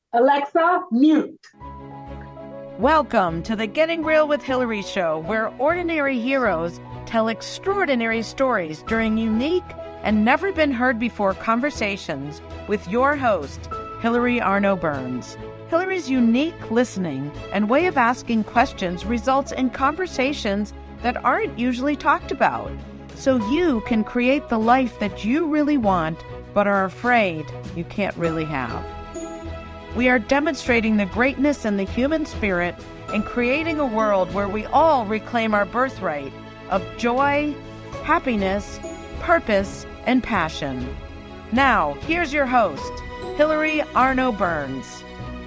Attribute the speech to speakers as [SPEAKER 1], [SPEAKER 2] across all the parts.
[SPEAKER 1] Alexa, mute.
[SPEAKER 2] Welcome to the Getting Real with Hillary show, where ordinary heroes tell extraordinary stories during unique and never been heard before conversations with your host, Hillary Arno Burns. Hillary's unique listening and way of asking questions results in conversations that aren't usually talked about, so you can create the life that you really want but are afraid you can't really have. We are demonstrating the greatness in the human spirit and creating a world where we all reclaim our birthright of joy, happiness, purpose, and passion. Now, here's your host, Hillary Arno Burns.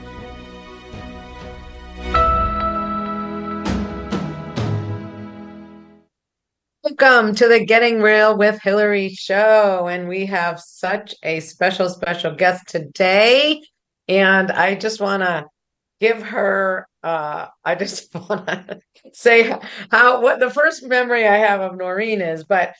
[SPEAKER 3] Welcome to the Getting Real with Hillary show. And we have such a special guest today. And I just want to give her, I just want to say what the first memory I have of Noreen is. But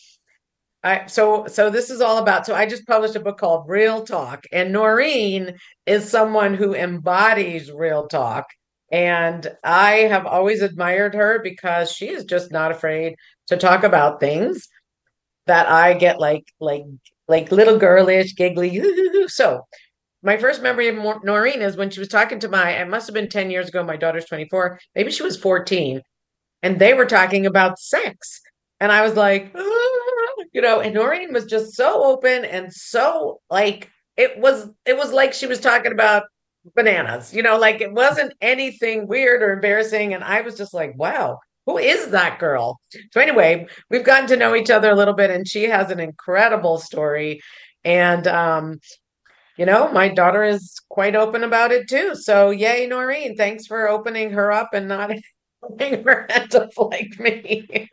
[SPEAKER 3] so this is all about, so I just published a book called Real Talk. And Noreen is someone who embodies real talk. And I have always admired her because she is just not afraid to talk about things that I get like little girlish, giggly. So my first memory of Noreen is when she was talking to it must have been 10 years ago. My daughter's 24. Maybe she was 14. And they were talking about sex. And I was like, and Noreen was just so open and so like, it was like she was talking about bananas, like it wasn't anything weird or embarrassing. And I was just like, wow, who is that girl? So anyway, we've gotten to know each other a little bit, and she has an incredible story. And my daughter is quite open about it too. So yay, Noreen. Thanks for opening her up and not holding her head up like me.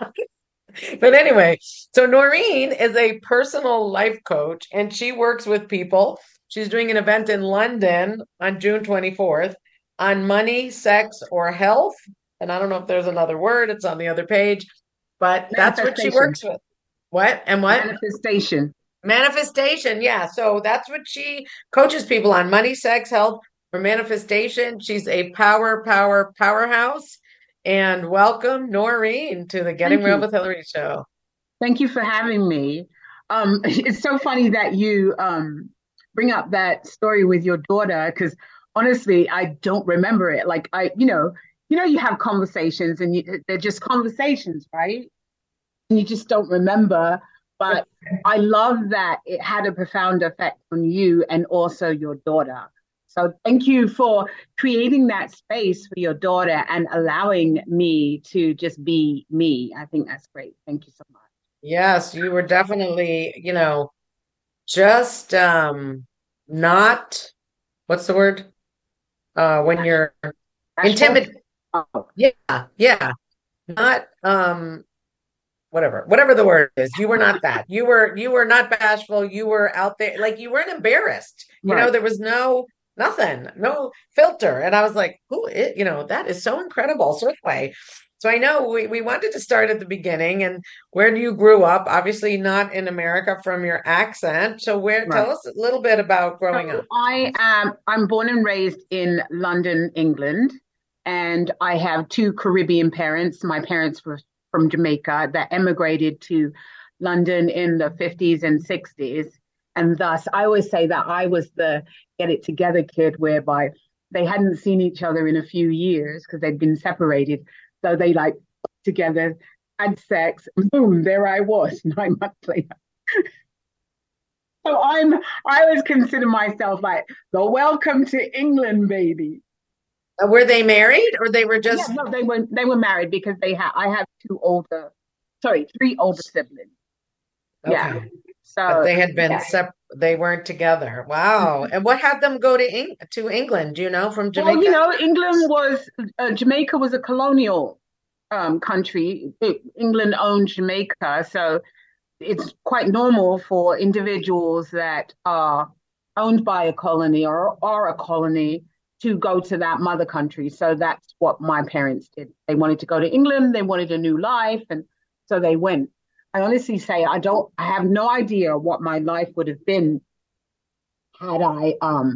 [SPEAKER 3] But anyway, so Noreen is a personal life coach and she works with people. She's doing an event in London on June 24th on money, sex, or health. And I don't know if there's another word, it's on the other page, but that's what she works with. What? And what?
[SPEAKER 1] Manifestation.
[SPEAKER 3] Manifestation. Yeah. So that's what she coaches people on: money, sex, health, or manifestation. She's a powerhouse. And welcome, Noreen, to the Getting Real with Hillary show.
[SPEAKER 1] Thank you for having me. It's so funny that you bring up that story with your daughter, because honestly, I don't remember it. Like you have conversations and they're just conversations, right? And you just don't remember. But I love that it had a profound effect on you and also your daughter. So thank you for creating that space for your daughter and allowing me to just be me. I think that's great. Thank you so much.
[SPEAKER 3] Yes, you were definitely, just not, what's the word? When you're intimidated.
[SPEAKER 1] Oh.
[SPEAKER 3] Yeah. Not whatever the word is. You were not that. You were not bashful. You were out there, like you weren't embarrassed.
[SPEAKER 1] Right.
[SPEAKER 3] There was nothing, no filter. And I was like, that is so incredible. So anyway, so I know we wanted to start at the beginning, and where you grew up, obviously not in America from your accent. So tell us a little bit about growing up.
[SPEAKER 1] I'm born and raised in London, England, and I have two Caribbean parents. My parents were from Jamaica that emigrated to London in the 50s and 60s. And thus, I always say that I was the get it together kid, whereby they hadn't seen each other in a few years because they'd been separated. So they together, had sex, and boom, there I was 9 months later. So I always consider myself like the welcome to England baby.
[SPEAKER 3] Were they married, or they were just?
[SPEAKER 1] Yeah, no, they were married because I have three older siblings.
[SPEAKER 3] Okay.
[SPEAKER 1] Yeah. So
[SPEAKER 3] but they had been they weren't together. Wow. And what had them go to England, from Jamaica?
[SPEAKER 1] Well, Jamaica was a colonial country. England owned Jamaica, so it's quite normal for individuals that are owned by a colony or are a colony to go to that mother country. So that's what my parents did. They wanted to go to England. They wanted a new life. And so they went. I honestly say I have no idea what my life would have been had I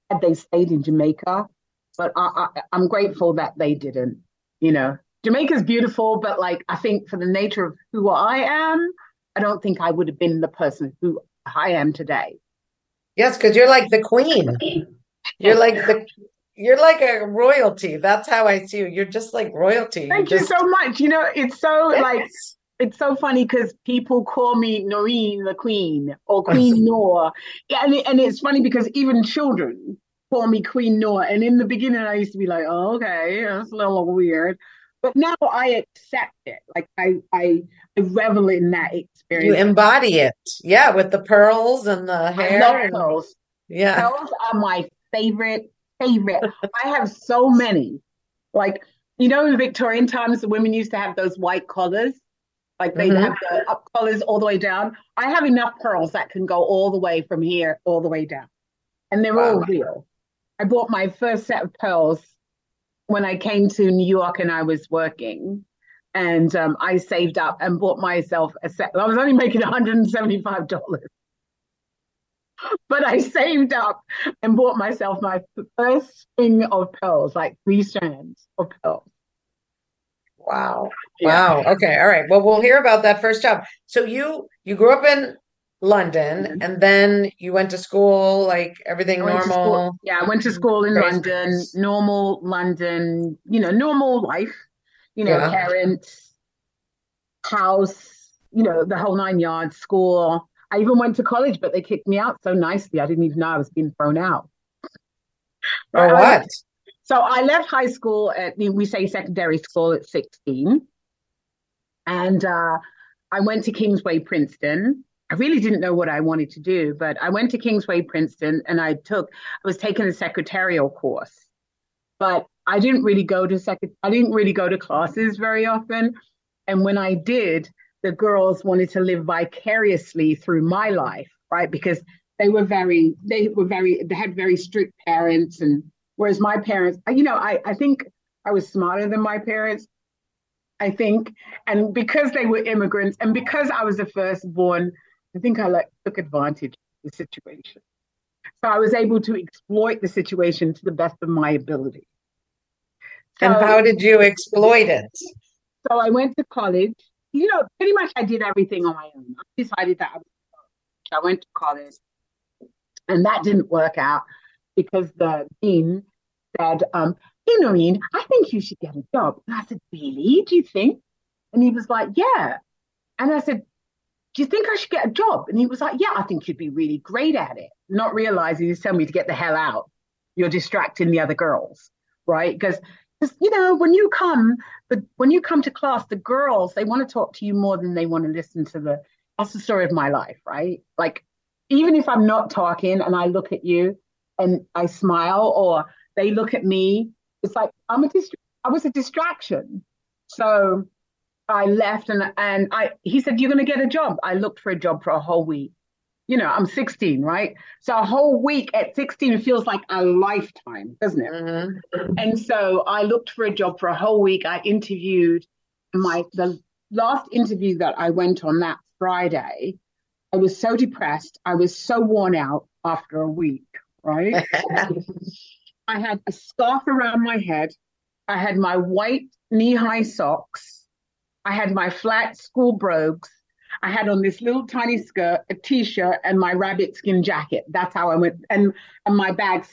[SPEAKER 1] had they stayed in Jamaica, but I'm grateful that they didn't. You know, Jamaica's beautiful, but like I think for the nature of who I am, I don't think I would have been the person who I am today.
[SPEAKER 3] Yes, because you're like the queen. You're like the you're like a royalty. That's how I see you. You're just like royalty. You
[SPEAKER 1] Thank you
[SPEAKER 3] just
[SPEAKER 1] so much. You know, it's so like
[SPEAKER 3] yes.
[SPEAKER 1] it's so funny because people call me Noreen the Queen or Queen Noor. Yeah, and it's funny because even children call me Queen Noor. And in the beginning, I used to be like, oh, okay, that's a little weird. But now I accept it. Like I revel in that
[SPEAKER 3] You
[SPEAKER 1] experience.
[SPEAKER 3] embody it. Yeah, with the pearls and the
[SPEAKER 1] I love
[SPEAKER 3] hair and
[SPEAKER 1] pearls.
[SPEAKER 3] yeah.
[SPEAKER 1] Pearls are my favorite. I have so many. Like, you know, in Victorian times, the women used to have those white collars. Like they'd have
[SPEAKER 3] Hmm.
[SPEAKER 1] the up collars all the way down. I have enough pearls that can go all the way from here all the way down. And they're all
[SPEAKER 3] Wow.
[SPEAKER 1] real. I bought my first set of pearls when I came to New York and I was working. And I saved up and bought myself a set. I was only making $175, but I saved up and bought myself my first string of pearls, like 3 strands of pearls.
[SPEAKER 3] Wow.
[SPEAKER 1] Yeah.
[SPEAKER 3] Wow. Okay. All right. Well, we'll hear about that first job. So you grew up in London and then you went to school, like
[SPEAKER 1] I
[SPEAKER 3] everything
[SPEAKER 1] went to school.
[SPEAKER 3] normal.
[SPEAKER 1] Yeah, I went to school in
[SPEAKER 3] Crazy.
[SPEAKER 1] London, normal London, normal life,
[SPEAKER 3] Yeah.
[SPEAKER 1] parents, house, the whole 9 yards, school. I even went to college, but they kicked me out so nicely. I didn't even know I was being thrown out.
[SPEAKER 3] For
[SPEAKER 1] Right.
[SPEAKER 3] what?
[SPEAKER 1] So I left high school we say secondary school at 16. And I went to Kingsway, Princeton. I really didn't know what I wanted to do, but I went to Kingsway, Princeton, and I was taking a secretarial course. But I didn't really I didn't really go to classes very often. And when I did, the girls wanted to live vicariously through my life, right? Because they had very strict parents, and whereas my parents, I think I was smarter than my parents. I think, and because they were immigrants, and because I was the firstborn, I think I took advantage of the situation. So I was able to exploit the situation to the best of my ability.
[SPEAKER 3] And
[SPEAKER 1] So,
[SPEAKER 3] how did you exploit it?
[SPEAKER 1] so I went to college. Pretty much I did everything on my own. I decided that I went to college, and that didn't work out because the dean said, "Hey, Noreen, I think you should get a job." And I said, "Really? Do you think?" And he was like, "Yeah." And I said, "Do you think I should get a job?" And he was like, "Yeah, I think you'd be really great at it." Not realizing he's telling me to get the hell out. You're distracting the other girls, right? Because when you come to class, the girls, they want to talk to you more than they want to listen to that's the story of my life, right? Like, even if I'm not talking and I look at you and I smile, or they look at me, it's like I was a distraction. So I left, and he said, "You're going to get a job." I looked for a job for a whole week. I'm 16, right? So a whole week at 16 feels like a lifetime, doesn't it?
[SPEAKER 3] Hmm.
[SPEAKER 1] And so I looked for a job for a whole week. I interviewed. The last interview that I went on that Friday, I was so depressed. I was so worn out after a week, right? I had a scarf around my head. I had my white knee-high socks. I had my flat school brogues. I had on this little tiny skirt, a t-shirt, and my rabbit skin jacket. That's how I went, and my bags,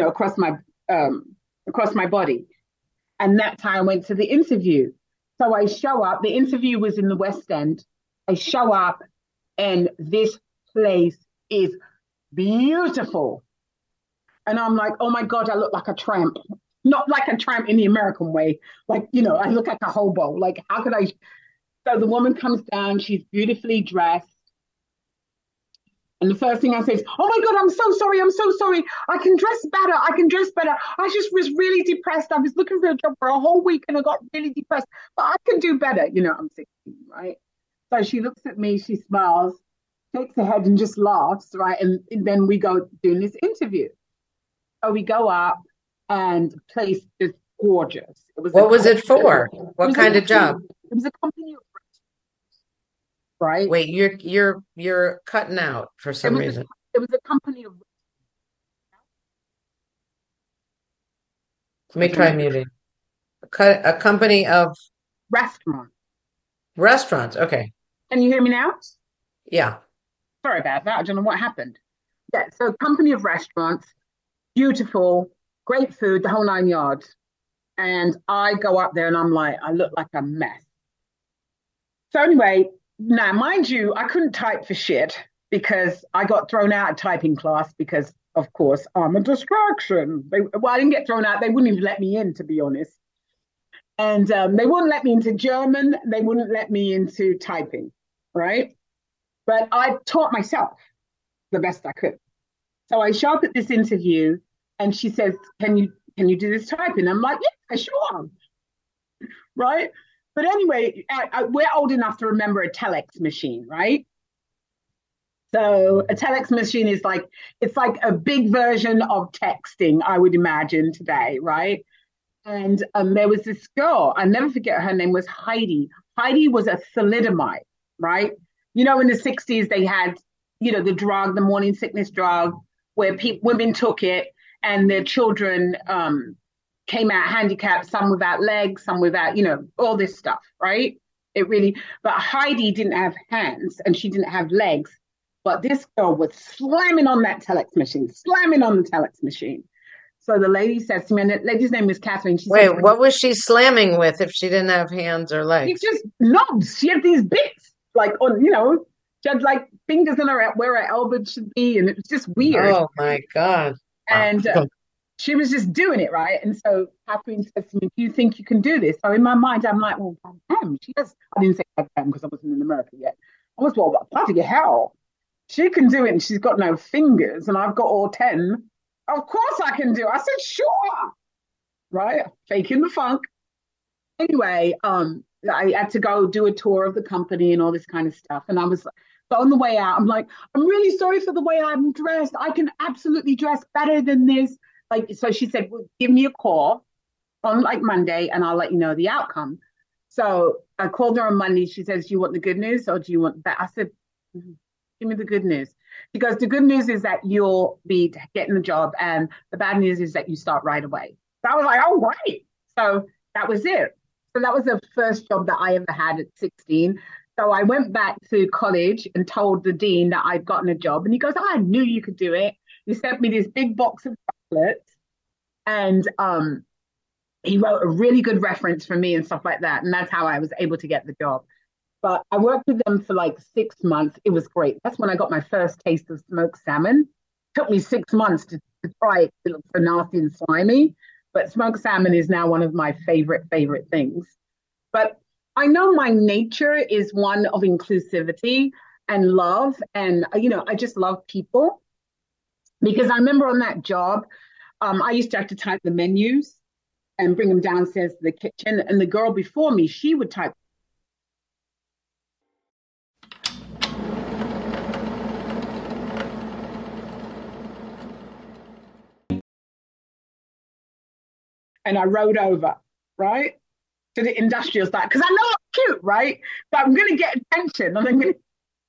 [SPEAKER 1] across my body. And that's how I went to the interview. So I show up. The interview was in the West End. I show up, and this place is beautiful. And I'm like, oh my God, I look like a tramp. Not like a tramp in the American way. Like, I look like a hobo. Like, how could I? So the woman comes down, she's beautifully dressed. And the first thing I say is, "Oh my God, I'm so sorry. I'm so sorry. I can dress better. I can dress better. I just was really depressed. I was looking for a job for a whole week and I got really depressed, but I can do better." I'm 16, right? So she looks at me, she smiles, shakes her head and just laughs, right? And then we go doing this interview. So we go up, and the place is gorgeous.
[SPEAKER 3] What was it for? What kind of job?
[SPEAKER 1] It was a company, right?
[SPEAKER 3] Wait, you're cutting out for
[SPEAKER 1] It
[SPEAKER 3] some
[SPEAKER 1] was a,
[SPEAKER 3] reason.
[SPEAKER 1] it was a company of
[SPEAKER 3] Let me try muting. A company of
[SPEAKER 1] Restaurant.
[SPEAKER 3] restaurants. Okay.
[SPEAKER 1] Can you hear me now?
[SPEAKER 3] Yeah.
[SPEAKER 1] Sorry about that. I don't know what happened. Yeah, so company of restaurants, beautiful, great food, the whole 9 yards. And I go up there and I'm like, I look like a mess. So anyway, now mind you, I couldn't type for shit because I got thrown out of typing class because, of course, I'm a distraction. I didn't get thrown out. They wouldn't even let me in, to be honest. And they wouldn't let me into German. They wouldn't let me into typing, right? But I taught myself the best I could. So I show up at this interview and she says, can you do this typing? I'm like, yeah, sure. Right? But anyway, we're old enough to remember a telex machine, right? So a telex machine is like, it's like a big version of texting, I would imagine today, right? And there was this girl, I'll never forget, her name was Heidi. Heidi was a thalidomide, right? You know, in the 60s, they had, the drug, the morning sickness drug, where women took it and their children came out handicapped, some without legs, some without, all this stuff, right? But Heidi didn't have hands and she didn't have legs. But this girl was slamming on that telex machine, slamming on the telex machine. So the lady says to me, and the lady's name was Catherine.
[SPEAKER 3] Wait, what was she slamming with if she didn't have hands or legs?
[SPEAKER 1] She just knobs. She had these bits, like on, she had like fingers in her where her elbow should be, and it was just weird.
[SPEAKER 3] Oh my God.
[SPEAKER 1] And she was just doing it, right? And so Catherine says to me, do you think you can do this? So in my mind, I'm like, well, damn, she has. I didn't say damn because I wasn't in America yet. I was, well, bloody hell. She can do it and she's got no fingers and I've got all 10. Of course I can do it. I said, sure. Right? Faking the funk. Anyway, I had to go do a tour of the company and all this kind of stuff. And I was, but on the way out, I'm like, I'm really sorry for the way I'm dressed. I can absolutely dress better than this. Like, so she said, well, give me a call on like Monday and I'll let you know the outcome. So I called her on Monday. She says, do you want the good news or do you want that? I said, give me the good news. She goes, the good news is that you'll be getting the job and the bad news is that you start right away. So I was like, oh, great. So that was it. So that was the first job that I ever had at 16. So I went back to college and told the dean that I'd gotten a job. And he goes, oh, I knew you could do it. He sent me this big box of chocolates and he wrote a really good reference for me and stuff like that. And that's how I was able to get the job. But I worked with them for like 6 months. It was great. That's when I got my first taste of smoked salmon. It took me 6 months to try it. It looked so nasty and slimy. But smoked salmon is now one of my favorite things. But I know my nature is one of inclusivity and love. And, I just love people. Because I remember on that job, I used to have to type the menus and bring them downstairs to the kitchen. And the girl before me, she would type. And I rode over, right, to the industrial site because I know I'm cute, right? But I'm going to get attention and I'm going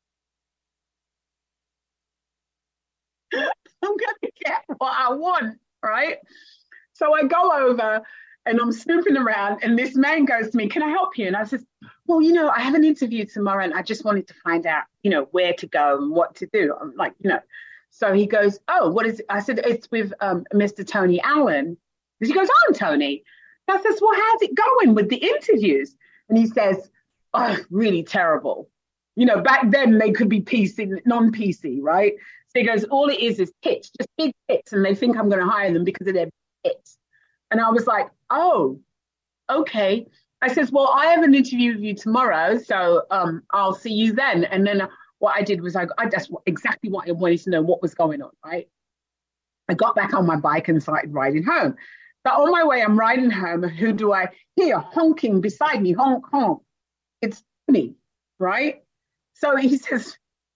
[SPEAKER 1] to get what I want, right? So I go over and I'm snooping around and this man goes to me, can I help you? And I said, well, I have an interview tomorrow and I just wanted to find out, where to go and what to do. I'm like, So he goes, oh, what is it? I said, it's with Mr. Tony Allen. He goes, I'm Tony. And I says, well, how's it going with the interviews? And he says, oh, really terrible. Back then they could be PC, non-PC, right? So he goes, all it is tits, just big tits. And they think I'm going to hire them because of their tits. And I was like, oh, okay. I says, well, I have an interview with you tomorrow. So I'll see you then. And then what I did was that's exactly what I wanted to know what was going on, right? I got back on my bike and started riding home. But on my way, I'm riding home. Who do I hear honking beside me? Honk, honk. It's me, right? So he says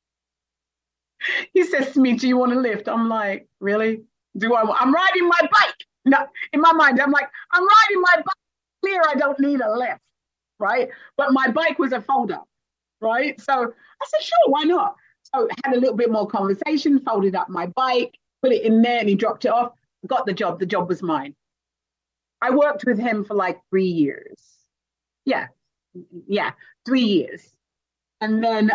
[SPEAKER 1] to me, do you want a lift? I'm like, really? I'm riding my bike. No, in my mind, I'm like, I'm riding my bike. Clear, I don't need a lift, right? But my bike was a fold-up, right? So I said, sure, why not? So I had a little bit more conversation, folded up my bike, put it in there, and he dropped it off. Got the job. The job was mine. I worked with him for like 3 years. Yeah, yeah, 3 years. And then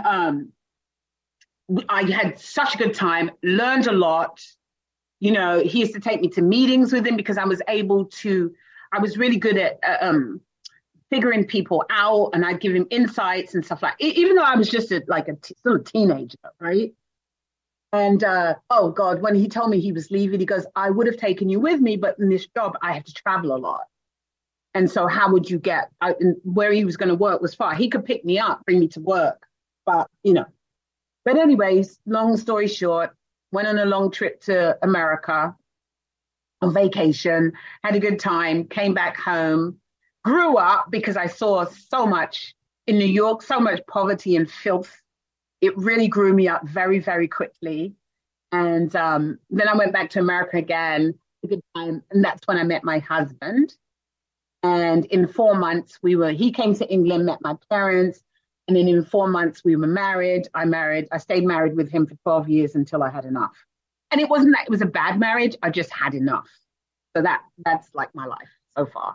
[SPEAKER 1] I had such a good time, learned a lot. You know, he used to take me to meetings with him because I was really good at figuring people out, and I'd give him insights and stuff even though I was just still a teenager, right? And oh God, when he told me he was leaving, he goes, I would have taken you with me, but in this job, I have to travel a lot. And so how would you get where he was going to work was far. He could pick me up, bring me to work, but But anyways, long story short, went on a long trip to America on vacation, had a good time, came back home, grew up because I saw so much in New York, so much poverty and filth. It really grew me up very, very quickly. And then I went back to America again, a good time, and that's when I met my husband. And in 4 months, he came to England, met my parents, and then in 4 months we were married. I stayed married with him for 12 years until I had enough. And it wasn't that it was a bad marriage, I just had enough. So that's like my life so far.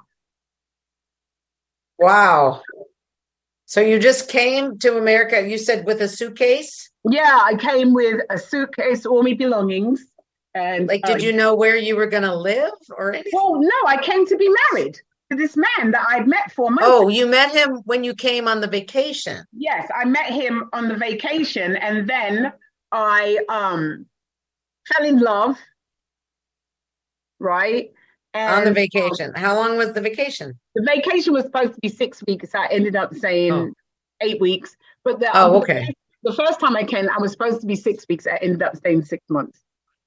[SPEAKER 3] Wow. So you just came to America, you said, with a suitcase?
[SPEAKER 1] Yeah, I came with a suitcase, all my belongings. And
[SPEAKER 3] did you know where you were going to live or anything?
[SPEAKER 1] Well, no, I came to be married to this man that I'd met 4 months ago.
[SPEAKER 3] Oh, you met him when you came on the vacation?
[SPEAKER 1] Yes, I met him on the vacation, and then I fell in love, right? And
[SPEAKER 3] on the vacation. How long was the vacation?
[SPEAKER 1] The vacation was supposed to be 6 weeks. I ended up saying 8 weeks. But
[SPEAKER 3] okay.
[SPEAKER 1] The first time I came, I was supposed to be 6 weeks. I ended up staying 6 months.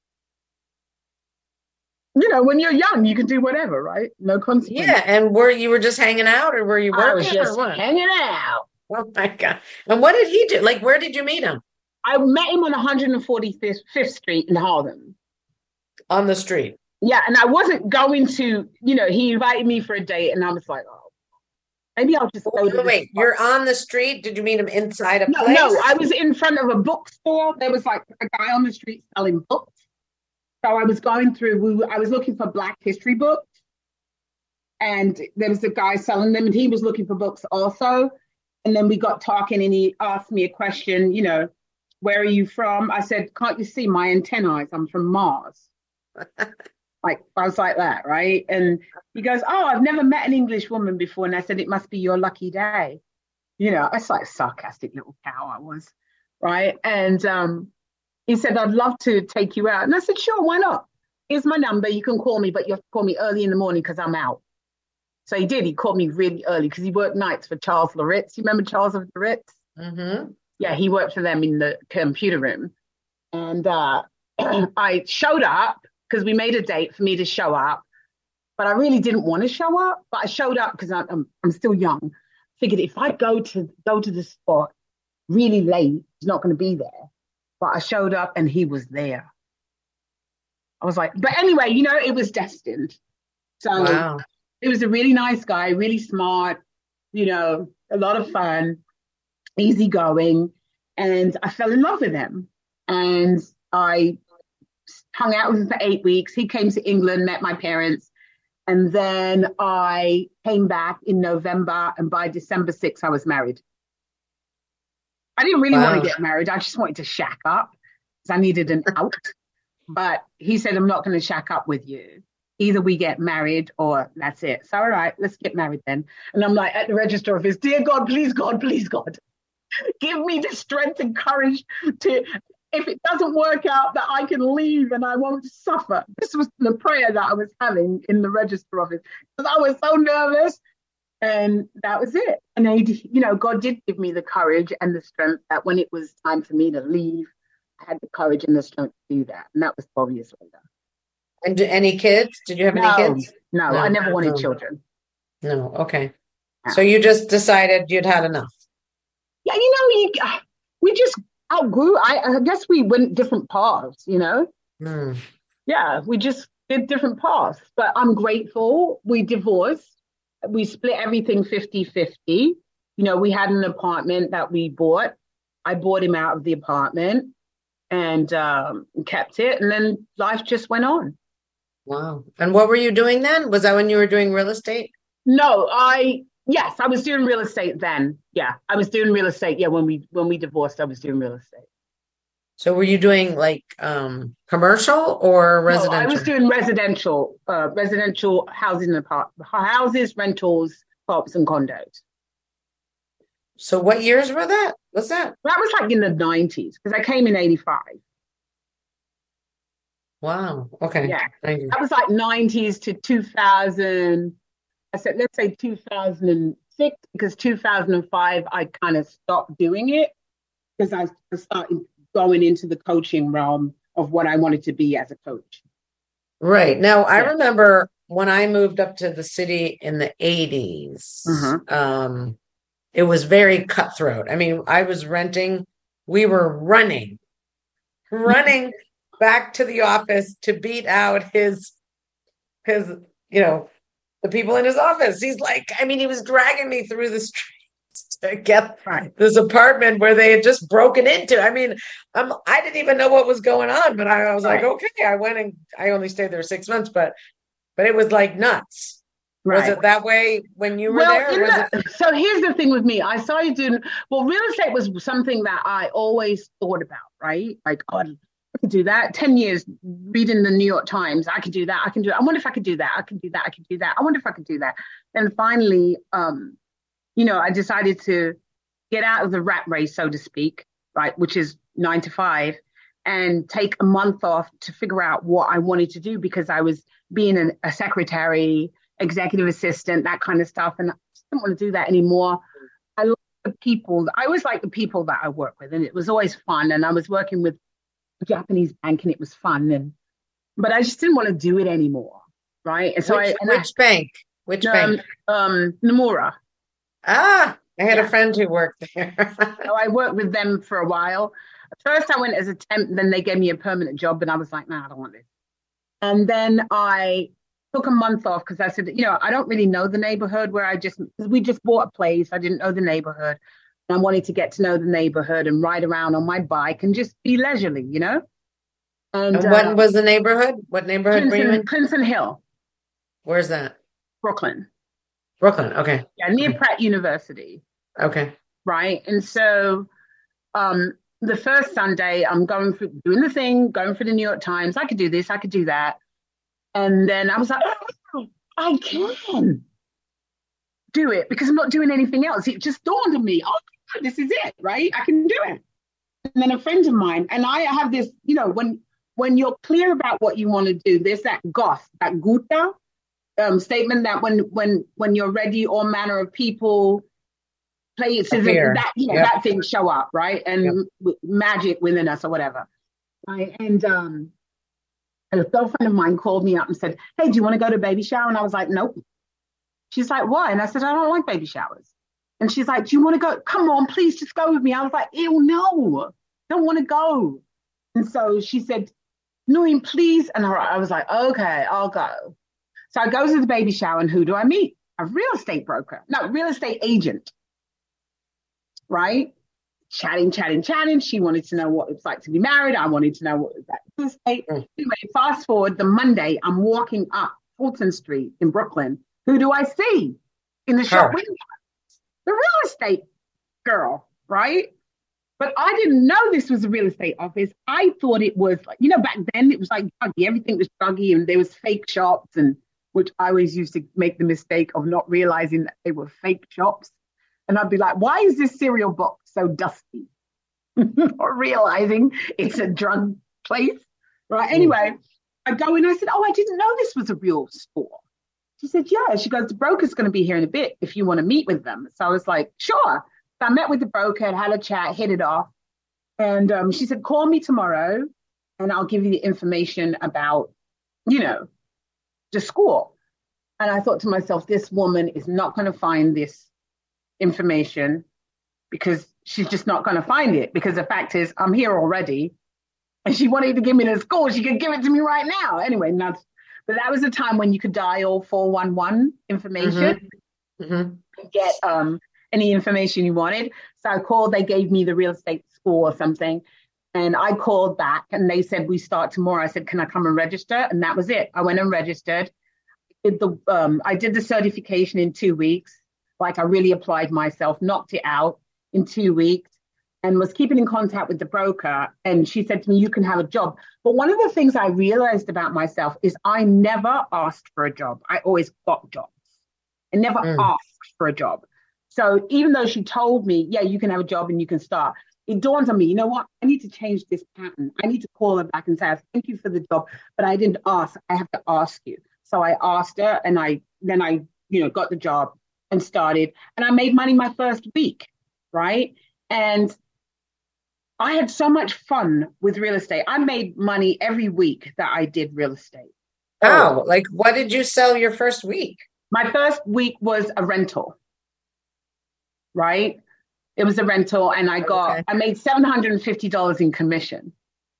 [SPEAKER 1] You know, when you're young, you can do whatever, right? No consequence.
[SPEAKER 3] Yeah, and you were just hanging out, or were you working?
[SPEAKER 1] I was just hanging out.
[SPEAKER 3] Oh my God. And what did he do? Like, where did you meet him?
[SPEAKER 1] I met him on 145th Street in Harlem.
[SPEAKER 3] On the street?
[SPEAKER 1] Yeah, and I wasn't going to, he invited me for a date, and I was like, oh, maybe I'll just go to
[SPEAKER 3] Wait, you're on the street? Did you meet him inside a place?
[SPEAKER 1] No, I was in front of a bookstore. There was like a guy on the street selling books. So I was going through, I was looking for Black history books, and there was a guy selling them, and he was looking for books also. And then we got talking, and he asked me a question, where are you from? I said, can't you see my antennae? I'm from Mars. Like, I was like that, right? And he goes, oh, I've never met an English woman before. And I said, it must be your lucky day. It's like a sarcastic little cow I was, right? And he said, I'd love to take you out. And I said, sure, why not? Here's my number. You can call me, but you have to call me early in the morning because I'm out. So he did. He called me really early because he worked nights for Charles Loritz. You remember Charles of Loritz?
[SPEAKER 3] Mm-hmm.
[SPEAKER 1] Yeah, he worked for them in the computer room. And I showed up because we made a date for me to show up. But I really didn't want to show up. But I showed up because I'm still young. Figured if I go to the spot really late, he's not going to be there. But I showed up and he was there. I was like, but anyway, it was destined. So
[SPEAKER 3] wow.
[SPEAKER 1] He was a really nice guy, really smart, a lot of fun, easygoing. And I fell in love with him. And I hung out with him for 8 weeks. He came to England, met my parents. And then I came back in November. And by December 6th, I was married. I didn't really want to get married. I just wanted to shack up because I needed an out. But he said, I'm not going to shack up with you. Either we get married or that's it. So, all right, let's get married then. And I'm like at the register office, dear God, please God, give me the strength and courage to, if it doesn't work out, that I can leave and I won't suffer. This was the prayer that I was having in the register office because I was so nervous. And that was it. And God did give me the courage and the strength that when it was time for me to leave, I had the courage and the strength to do that. And that was 12 years later.
[SPEAKER 3] And any kids? Did you have any kids?
[SPEAKER 1] No, I never wanted children.
[SPEAKER 3] No, okay. No. So you just decided you'd had enough.
[SPEAKER 1] Yeah, we just outgrew. I guess we went different paths, Yeah, we just did different paths. But I'm grateful. We divorced. We split everything 50-50. We had an apartment that we bought. I bought him out of the apartment and kept it. And then life just went on.
[SPEAKER 3] Wow. And what were you doing then? Was that when you were doing real estate?
[SPEAKER 1] No, yes, I was doing real estate then. Yeah, I was doing real estate. Yeah, when we divorced, I was doing real estate.
[SPEAKER 3] So were you doing like commercial or
[SPEAKER 1] No, I was
[SPEAKER 3] residential?
[SPEAKER 1] doing residential housing houses, rentals, co-ops, and condos.
[SPEAKER 3] So what years were that? Was that?
[SPEAKER 1] That was like in the 90s because I came in 85.
[SPEAKER 3] Wow. Okay.
[SPEAKER 1] Yeah,
[SPEAKER 3] Thank you.
[SPEAKER 1] that was like 90s to 2000. I said, let's say 2006 because 2005 I kind of stopped doing it because I started going into the coaching realm of what I wanted to be as a coach.
[SPEAKER 3] Right. Now, I
[SPEAKER 1] Yeah.
[SPEAKER 3] remember when I moved up to the city in the 80s,
[SPEAKER 1] Uh-huh.
[SPEAKER 3] it was very cutthroat. I mean, I was renting, we were running back to the office to beat out his, you know, the people in his office. He's like, I mean, he was dragging me through the streets to get
[SPEAKER 1] Right.
[SPEAKER 3] this apartment where they had just broken into. I mean, I didn't even know what was going on, but I was like,
[SPEAKER 1] Right.
[SPEAKER 3] okay. I went and I only stayed there 6 months, but it was like nuts. Was
[SPEAKER 1] Right.
[SPEAKER 3] it that way when you were
[SPEAKER 1] Well,
[SPEAKER 3] there? Was it?
[SPEAKER 1] so here's the thing with me. I started doing, well, real estate was something that I always thought about, right? Like, oh, I could do that. 10 years reading the New York Times, I could do that. I can do it. I wonder if I could do that. I can do that. I can do that. I wonder if I could do that. And finally, I decided to get out of the rat race, so to speak, right, which is 9 to 5, and take a month off to figure out what I wanted to do because I was being a secretary, executive assistant, that kind of stuff. And I just didn't want to do that anymore. I like the people. I always like the people that I work with, and it was always fun. And I was working with a Japanese bank, and it was fun. But I just didn't want to do it anymore, right? And so
[SPEAKER 3] Which bank? Which bank?
[SPEAKER 1] Nomura.
[SPEAKER 3] Ah, I had a
[SPEAKER 1] Yeah.
[SPEAKER 3] friend who worked there.
[SPEAKER 1] So I worked with them for a while. At first, I went as a temp, then they gave me a permanent job, and I was like, nah, I don't want this. And then I took a month off because I said, I don't really know the neighborhood because we just bought a place. I didn't know the neighborhood. And I wanted to get to know the neighborhood and ride around on my bike and just be leisurely. And
[SPEAKER 3] And what was the neighborhood? What neighborhood were you in?
[SPEAKER 1] Clinton Hill,
[SPEAKER 3] Where's that?
[SPEAKER 1] Brooklyn.
[SPEAKER 3] Brooklyn. Okay.
[SPEAKER 1] Yeah, near Pratt University.
[SPEAKER 3] Okay.
[SPEAKER 1] Right. And so the first Sunday, I'm going for doing the thing, going for the New York Times. I could do this, I could do that. And then I was like, oh, I can do it because I'm not doing anything else. It just dawned on me, oh, this is it, right? I can do it. And then a friend of mine, and I have this, when you're clear about what you want to do, there's that goth, that Gutta statement that when you're ready, all manner of people play it, that
[SPEAKER 3] Yep.
[SPEAKER 1] that thing show up, right? And magic within us or whatever. Right. And a girlfriend of mine called me up and said, hey, do you want to go to a baby shower? And I was like, nope. She's like, why? And I said, I don't like baby showers. And she's like, do you want to go? Come on, please just go with me. I was like, ew, no, don't want to go. And so she said, Noreen, please. And I was like, okay, I'll go. So I go to the baby shower, and who do I meet? A real estate agent, right? Chatting. She wanted to know what it's like to be married. I wanted to know what it was like real estate. Anyway, fast forward, the Monday, I'm walking up Fulton Street in Brooklyn. Who do I see in the shop window? The real estate girl, right? But I didn't know this was a real estate office. I thought it was like, back then it was like druggy. Everything was druggy, and there was fake shops, and which I always used to make the mistake of not realizing that they were fake shops. And I'd be like, why is this cereal box so dusty? Not realizing it's a drug place, right? Anyway, I go in, I said, oh, I didn't know this was a real store. She said, yeah. She goes, the broker's going to be here in a bit if you want to meet with them. So I was like, sure. So I met with the broker, had a chat, hit it off. And she said, call me tomorrow and I'll give you the information about, the school. And I thought to myself, this woman is not going to find this information because she's just not going to find it, because the fact is I'm here already and she wanted to give me the school. She could give it to me right now. Anyway, but that was a time when you could dial 411 information and get any information you wanted. So I called, they gave me the real estate school or something. And I called back and they said, we start tomorrow. I said, can I come and register? And that was it. I went and registered. I did the certification in 2 weeks. Like I really applied myself, knocked it out in 2 weeks and was keeping in contact with the broker. And she said to me, you can have a job. But one of the things I realized about myself is I never asked for a job. I always got jobs. I never asked for a job. So even though she told me, yeah, you can have a job and you can start, it dawned on me, you know what? I need to change this pattern. I need to call her back and say, thank you for the job, but I didn't ask. I have to ask you. So I asked her and I got the job and started and I made money my first week, right? And I had so much fun with real estate. I made money every week that I did real estate.
[SPEAKER 3] Oh, like what did you sell your first week?
[SPEAKER 1] My first week was a rental, right? It was a rental and I made $750 in commission.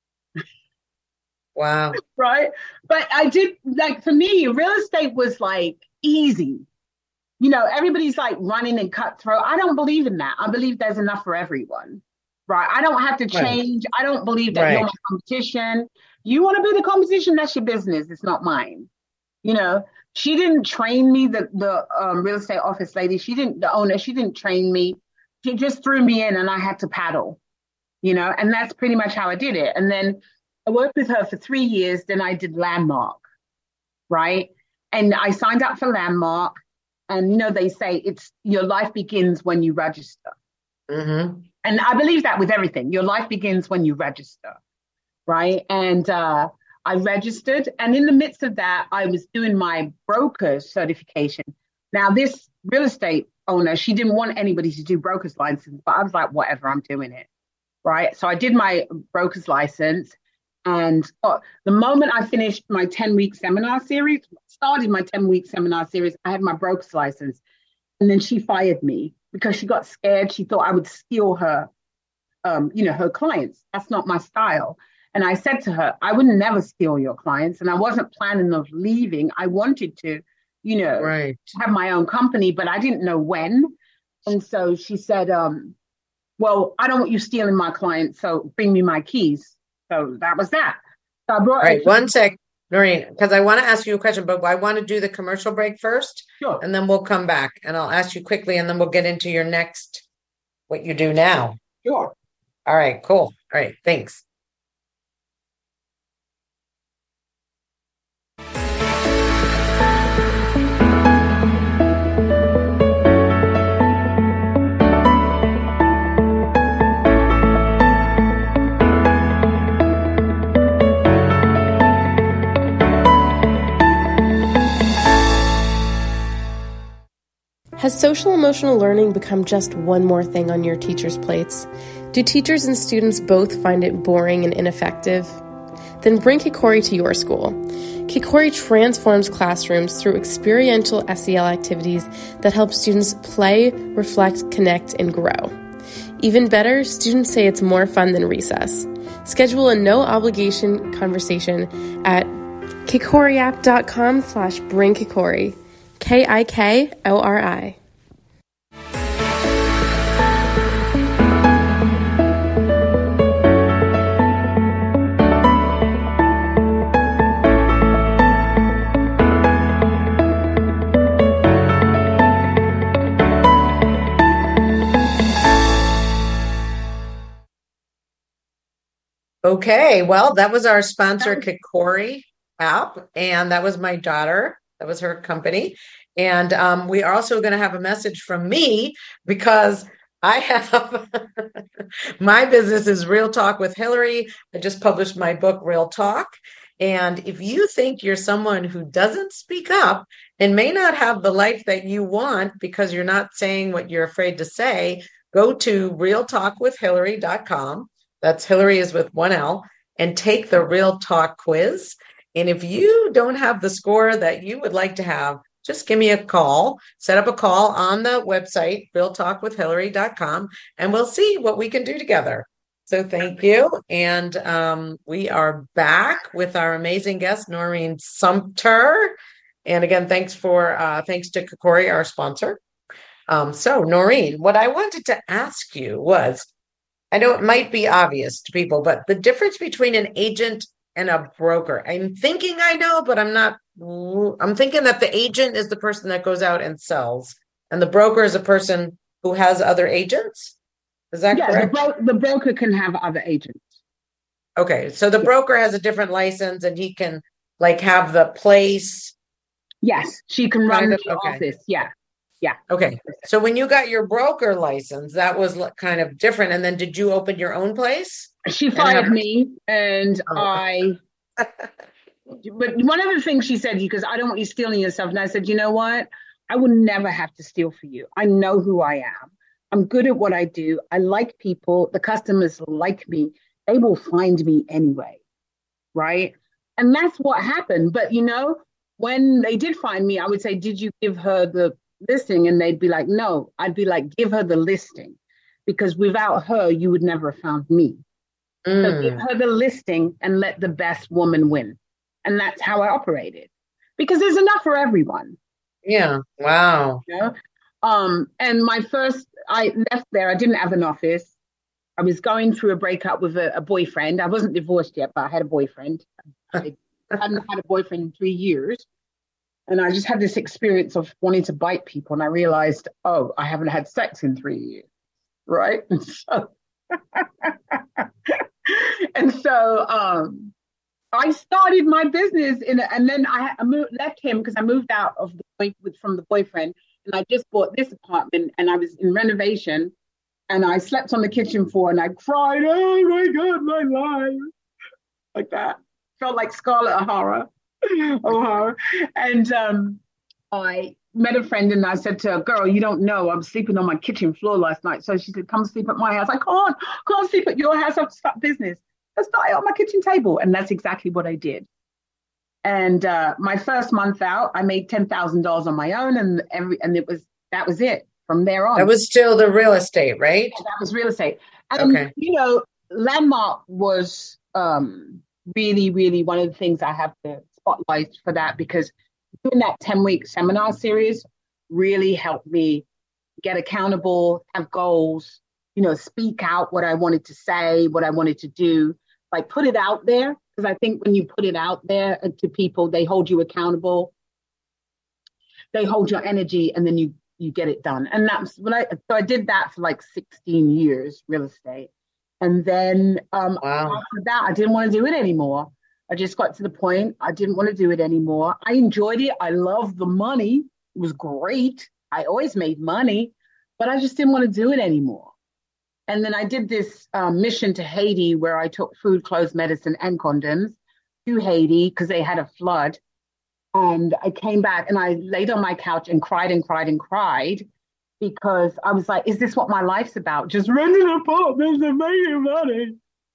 [SPEAKER 3] Wow.
[SPEAKER 1] Right. But I did, like, for me, real estate was like easy. You know, everybody's like running and cutthroat. I don't believe in that. I believe there's enough for everyone. Right. I don't have to change. Right. I don't believe that you're my competition. You want to be the competition, that's your business. It's not mine. You know, she didn't train me, the real estate office lady. The owner, she didn't train me. She just threw me in and I had to paddle, you know, and that's pretty much how I did it. And then I worked with her for 3 years. Then I did Landmark, right? And I signed up for Landmark. And, you know, they say it's your life begins when you register. Mm-hmm. And I believe that with everything. Your life begins when you register, right? And I registered. And in the midst of that, I was doing my broker certification. Now, this real estate owner, she didn't want anybody to do broker's license, but I was like, whatever, I'm doing it, right? So I did my broker's license. And the moment I finished my 10-week seminar series, started my 10-week seminar series, I had my broker's license. And then she fired me because she got scared. She thought I would steal her, her clients. That's not my style. And I said to her, I would never steal your clients. And I wasn't planning of leaving. I wanted to, have my own company, but I didn't know when. And so she said, well, I don't want you stealing my clients. So bring me my keys. So that was that. So I brought. All
[SPEAKER 3] right, one sec, Noreen, because I want to ask you a question, but I want to do the commercial break first.
[SPEAKER 1] Sure.
[SPEAKER 3] And then we'll come back and I'll ask you quickly and then we'll get into your next, what you do now.
[SPEAKER 1] Sure.
[SPEAKER 3] All right, cool. All right, thanks.
[SPEAKER 4] Has social emotional learning become just one more thing on your teachers' plates? Do teachers and students both find it boring and ineffective? Then bring Kikori to your school. Kikori transforms classrooms through experiential SEL activities that help students play, reflect, connect, and grow. Even better, students say it's more fun than recess. Schedule a no-obligation conversation at kikoriapp.com/bringkikori. KIKORI.
[SPEAKER 3] Okay, well, that was our sponsor, Kikori app, and that was my daughter. That was her company. And we are also going to have a message from me because I have my business is Real Talk with Hillary. I just published my book, Real Talk. And if you think you're someone who doesn't speak up and may not have the life that you want because you're not saying what you're afraid to say, go to realtalkwithhillary.com. That's Hillary is with one L, and take the Real Talk quiz. And if you don't have the score that you would like to have, just give me a call, set up a call on the website, realtalkwithhillary.com, and we'll see what we can do together. So thank you. And we are back with our amazing guest, Noreen Sumter. And again, thanks to Kikori, our sponsor. So Noreen, what I wanted to ask you was, I know it might be obvious to people, but the difference between an agent and a broker. I'm thinking I know, but I'm not. I'm thinking that the agent is the person that goes out and sells, and the broker is a person who has other agents. Is that correct?
[SPEAKER 1] The broker can have other agents.
[SPEAKER 3] Okay, so the broker has a different license, and he can like have the place.
[SPEAKER 1] Yes, she can run the office. Yeah.
[SPEAKER 3] Okay, so when you got your broker license, that was kind of different. And then did you open your own place?
[SPEAKER 1] She fired me, and I. But one of the things she said, because I don't want you stealing yourself, and I said, you know what? I will never have to steal for you. I know who I am. I'm good at what I do. I like people. The customers like me. They will find me anyway, right? And that's what happened. But when they did find me, I would say, did you give her the listing? And they'd be like, no. I'd be like, give her the listing, because without her, you would never have found me. So give her the listing and let the best woman win. And that's how I operated, because there's enough for everyone.
[SPEAKER 3] Yeah. Wow.
[SPEAKER 1] And I left there. I didn't have an office. I was going through a breakup with a boyfriend. I wasn't divorced yet, but I had a boyfriend. I hadn't had a boyfriend in 3 years. And I just had this experience of wanting to bite people. And I realized, I haven't had sex in 3 years. Right. And so I started my business and then I left him because I moved out of from the boyfriend, and I just bought this apartment, and I was in renovation, and I slept on the kitchen floor, and I cried, oh my God, my life, like that. Felt like Scarlett O'Hara. And I met a friend, and I said to her, girl, you don't know, I'm sleeping on my kitchen floor last night. So she said, come sleep at my house. I can't sleep at your house. I have to start business. I started on my kitchen table. And that's exactly what I did. And my first month out, I made $10,000 on my own. And that was it from there on.
[SPEAKER 3] That was still the real estate, right?
[SPEAKER 1] Yeah, that was real estate. And, Landmark was really, really one of the things I have to spotlight for that, because doing that 10-week seminar series really helped me get accountable, have goals, speak out what I wanted to say, what I wanted to do, like put it out there. Because I think when you put it out there to people, they hold you accountable, they hold your energy, and then you get it done. And that's when I did that for like 16 years, real estate. And then after that, I didn't want to do it anymore. I just got to the point I didn't want to do it anymore. I enjoyed it. I loved the money. It was great. I always made money, but I just didn't want to do it anymore. And then I did this mission to Haiti, where I took food, clothes, medicine, and condoms to Haiti because they had a flood. And I came back and I laid on my couch and cried and cried and cried, because I was like, is this what my life's about? Just renting apartments and making money.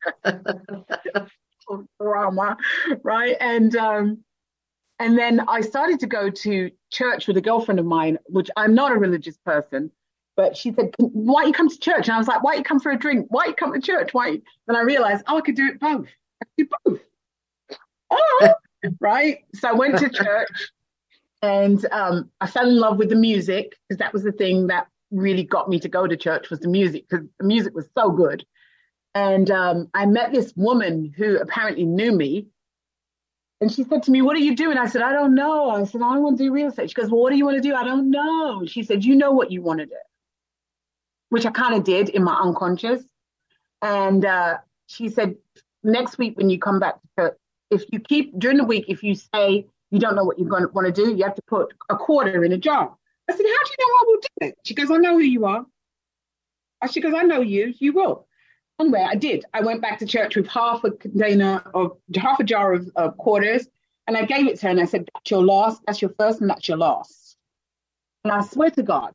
[SPEAKER 1] Drama, right? And then I started to go to church with a girlfriend of mine, which I'm not a religious person, but she said, why don't you come to church? And I was like, why don't you come for a drink? Why don't you come to church? Why? Then I realized, I could do it both. I could do both. Oh, right? So I went to church, and I fell in love with the music, because that was the thing that really got me to go to church, was the music, because the music was so good. And I met this woman who apparently knew me. And she said to me, what are you doing? I said, I don't know. I said, I want to do real estate. She goes, well, what do you want to do? I don't know. She said, you know what you want to do, which I kind of did in my unconscious. And she said, next week when you come back to church, if you keep, during the week, if you say you don't know what you're going to want to do, you have to put a quarter in a jar. I said, how do you know I will do it? She goes, I know who you are. She goes, I know you. You will. Anyway, I did. I went back to church with half a jar of quarters, and I gave it to her, and I said, that's your last, that's your first, and that's your last. And I swear to God,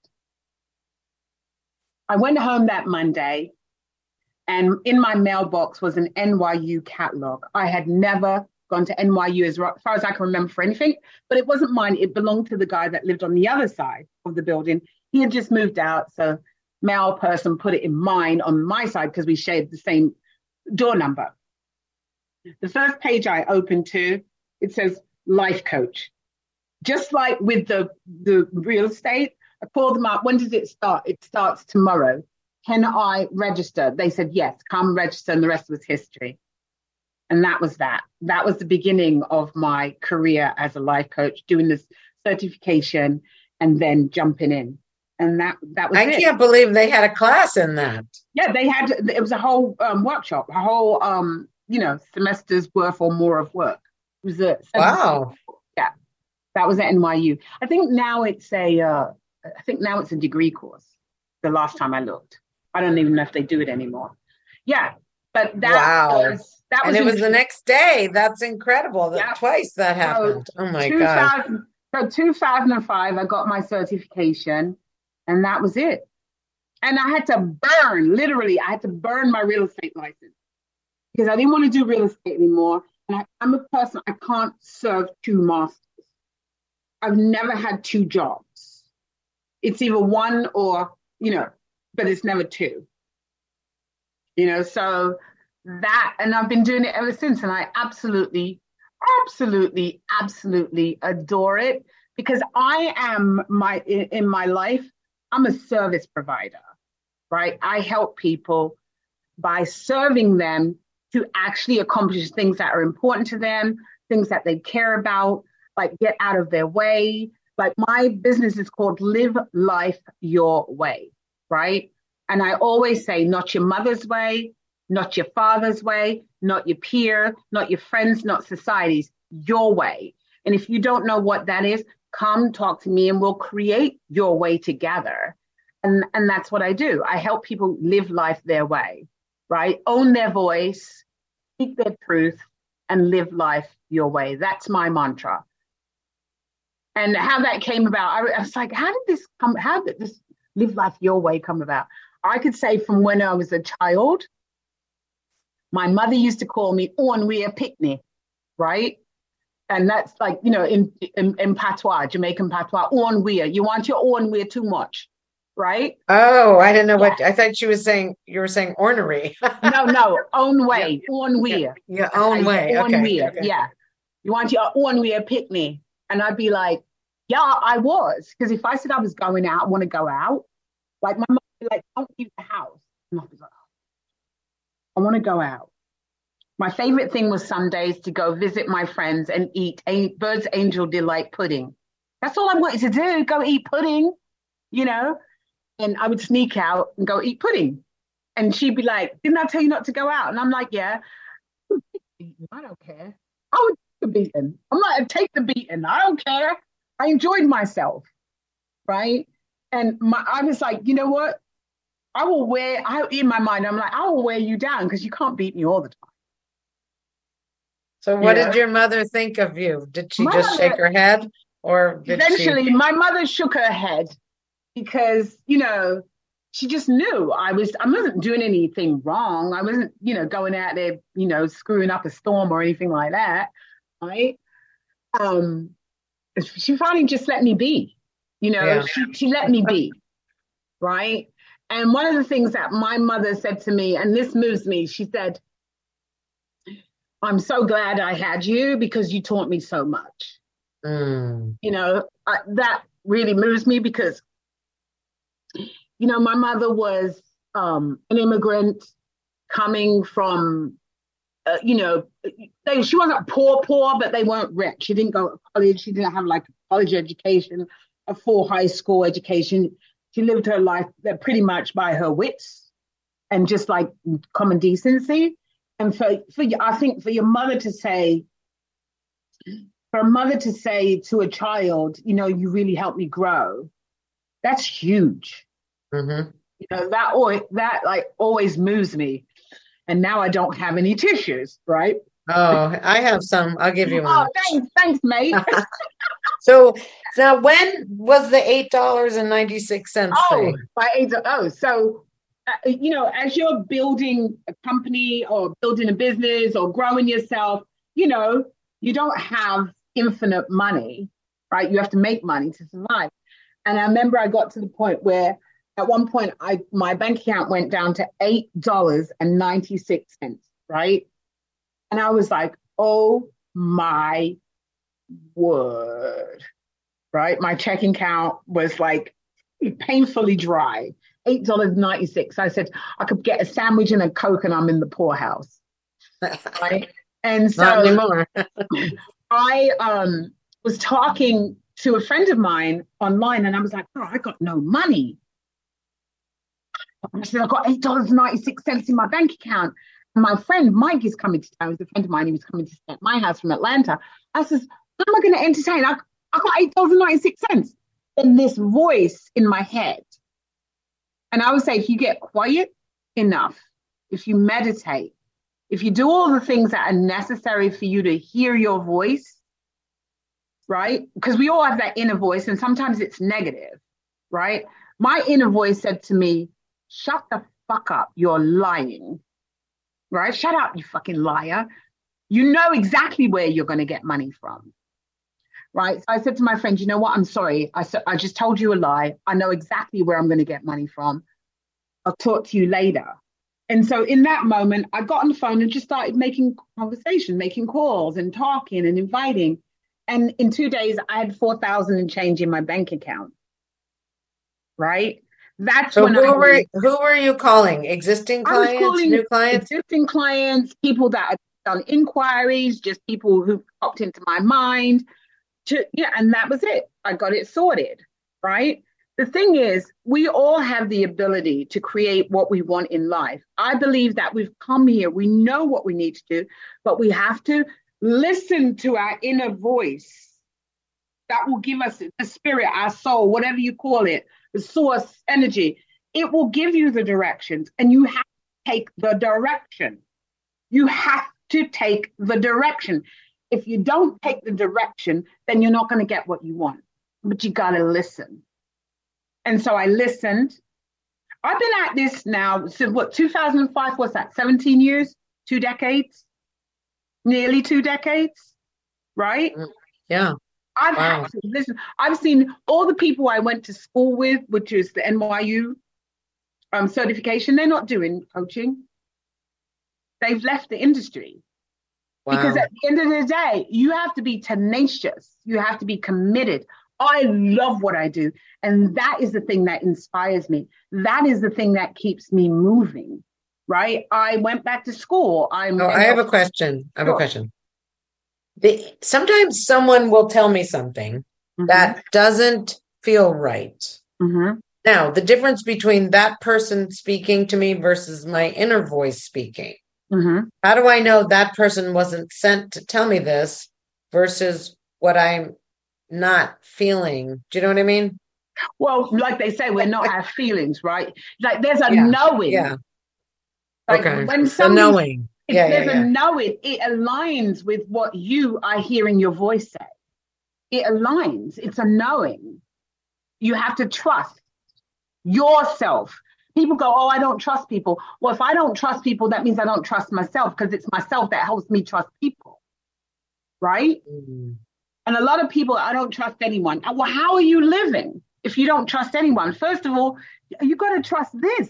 [SPEAKER 1] I went home that Monday, and in my mailbox was an NYU catalog. I had never gone to NYU as far as I can remember for anything, but it wasn't mine. It belonged to the guy that lived on the other side of the building. He had just moved out, so mail person put it in mine on my side because we shared the same door number. The first page I opened to, it says life coach. Just like with the real estate, I called them up. When does it start? It starts tomorrow. can I register? They said, yes, come register. And the rest was history. And that was that. That was the beginning of my career as a life coach, doing this certification and then jumping in. And that was it.
[SPEAKER 3] I can't believe they had a class in that.
[SPEAKER 1] Yeah, it was a whole workshop, a whole, semester's worth or more of work. It was
[SPEAKER 3] wow.
[SPEAKER 1] Yeah, that was at NYU. I think now it's a degree course. The last time I looked, I don't even know if they do it anymore. Yeah, but that was
[SPEAKER 3] it was the next day. That's incredible. Twice that happened. Oh my gosh.
[SPEAKER 1] So 2005, I got my certification, and that was it. And I had to burn my real estate license because I didn't want to do real estate anymore. And I'm a person, I can't serve two masters. I've never had two jobs. It's either one or, but it's never two. So that, and I've been doing it ever since. And I absolutely, absolutely, absolutely adore it because I am in my life, I'm a service provider, right? I help people by serving them to actually accomplish things that are important to them, things that they care about, like get out of their way. Like my business is called Live Life Your Way, right? And I always say, not your mother's way, not your father's way, not your peer, not your friends, not society's, your way. And if you don't know what that is, come talk to me and we'll create your way together. And that's what I do. I help people live life their way, right? Own their voice, speak their truth, and live life your way. That's my mantra. And how that came about, I was like, how did this live life your way come about? I could say from when I was a child, my mother used to call me Onwea Picnic, right? And that's like, in patois, Jamaican patois, Onwea. You want your Onwea too much, right?
[SPEAKER 3] Oh, I didn't know what, I thought you were saying ornery.
[SPEAKER 1] No, own way, Onwea.
[SPEAKER 3] Your own way, okay.
[SPEAKER 1] Yeah. You want your Onwea Picnic. And I'd be like, yeah, I was. Because if I said I was going out, I want to go out. Like my mom would be like, don't leave the house. And I'd be like, I want to go out. My favorite thing was Sundays to go visit my friends and eat a Bird's Angel Delight pudding. That's all I wanted to do, go eat pudding, And I would sneak out and go eat pudding. And she'd be like, didn't I tell you not to go out? And I'm like, yeah. I don't care. I would take the beating. I'm like, take the beating. I don't care. I enjoyed myself, right? And I was like, you know what? In my mind, I'm like, I will wear you down because you can't beat me all the time.
[SPEAKER 3] So what did your mother think of you? Did she just shake her head? Or
[SPEAKER 1] eventually, my mother shook her head because, she just knew I wasn't doing anything wrong. I wasn't, going out there, screwing up a storm or anything like that, right? She finally just let me be, she let me be, right? And one of the things that my mother said to me, and this moves me, she said, I'm so glad I had you because you taught me so much. That really moves me because, my mother was an immigrant coming from, she wasn't poor, but they weren't rich. She didn't go to college. She didn't have like a college education, a full high school education. She lived her life pretty much by her wits and just like common decency. And I think for your mother to say, to a child, you really helped me grow, that's huge.
[SPEAKER 3] Mm-hmm.
[SPEAKER 1] That like always moves me. And now I don't have any tissues, right?
[SPEAKER 3] Oh, I have some. I'll give you one.
[SPEAKER 1] Oh, thanks, mate.
[SPEAKER 3] So now when was the $8.96 thing?
[SPEAKER 1] So as you're building a company or building a business or growing yourself, you don't have infinite money, right? You have to make money to survive. And I remember I got to the point where at one point my bank account went down to $8.96, right? And I was like, oh my word, right? My checking account was like painfully dry. $8.96. I said, I could get a sandwich and a Coke and I'm in the poorhouse. Right. And so
[SPEAKER 3] Not anymore.
[SPEAKER 1] I was talking to a friend of mine online and I was like, oh, I got no money. I said, I got $8.96 in my bank account. And my friend Mike is coming to town. He's a friend of mine. He was coming to stay at my house from Atlanta. I says, how am I going to entertain? I got $8.96. And this voice in my head. And I would say, if you get quiet enough, if you meditate, if you do all the things that are necessary for you to hear your voice, right? Because we all have that inner voice and sometimes it's negative, right? My inner voice said to me, shut the fuck up, you're lying, right? Shut up, you fucking liar. You know exactly where you're going to get money from, right? So I said to my friend, you know what? I'm sorry. I just told you a lie. I know exactly where I'm going to get money from. I'll talk to you later. And so in that moment, I got on the phone and just started making conversation, making calls and talking and inviting. And in 2 days, I had 4,000 and change in my bank account, right? That's
[SPEAKER 3] so
[SPEAKER 1] when
[SPEAKER 3] who were you calling? Existing clients, new clients?
[SPEAKER 1] Existing clients, people that had done inquiries, just people who popped into my mind. And that was it. I got it sorted, right? The thing is, we all have the ability to create what we want in life. I believe that we've come here, we know what we need to do, but we have to listen to our inner voice that will give us the spirit, our soul, whatever you call it, the source energy. It will give you the directions and you have to take the direction. You have to take the direction. If you don't take the direction, then you're not going to get what you want, but you got to listen. And so I listened. I've been at this now since 2005, what's that, 17 years, 2 decades, nearly 2 decades, right?
[SPEAKER 3] Yeah.
[SPEAKER 1] I've had to listen. I've seen all the people I went to school with, which is the NYU certification, they're not doing coaching. They've left the industry. Wow. Because at the end of the day, you have to be tenacious. You have to be committed. I love what I do. And that is the thing that inspires me. That is the thing that keeps me moving, right? I went back to school. I
[SPEAKER 3] have a question. Sometimes someone will tell me something that doesn't feel right. Mm-hmm. Now, the difference between that person speaking to me versus my inner voice speaking. Mm-hmm. How do I know that person wasn't sent to tell me this versus what I'm not feeling? Do you know what I mean?
[SPEAKER 1] Well, like they say, we're not our feelings, right? Like there's a knowing.
[SPEAKER 3] Yeah.
[SPEAKER 1] Like when somebody,
[SPEAKER 3] knowing.
[SPEAKER 1] There's a knowing, it aligns with what you are hearing your voice say. It aligns. It's a knowing. You have to trust yourself. People go, oh, I don't trust people. Well, if I don't trust people, that means I don't trust myself because it's myself that helps me trust people, right? Mm-hmm. And a lot of people, I don't trust anyone. Well, how are you living if you don't trust anyone? First of all, you got to trust this.